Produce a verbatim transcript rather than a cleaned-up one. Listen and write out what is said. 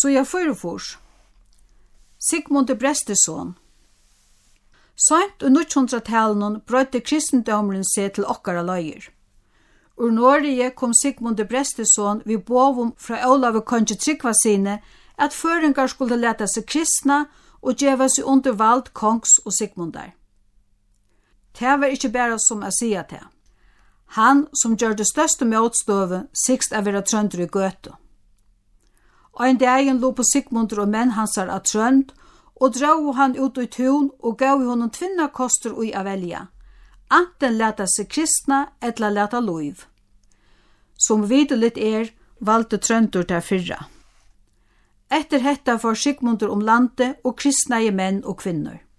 Så jag förfors. Sigmund Bresteson. Saint og nittonhundratalen brødde kristendommen seg til okkara løyer. Ur Norge kom Sigmund Bresteson vid bovom fra Olav konge Tryggva sine at føringar skulle leta seg kristna og djeva seg under vald kongs og Sigmundar. Det var ikke bare som jeg sier til. Han som gjør det største motstøve sikst av være trønder i gøte. Og en dagen lå på Sigmundur og menn hansar av trønd, og dra han ut i tun og gav honom tvinna koster ui av velja. Anten leta seg kristna eller leta loiv. Som videlig er, valgte trøndur der fyrra. Etter hetta får Sigmundur om landet og kristna i menn og kvinner.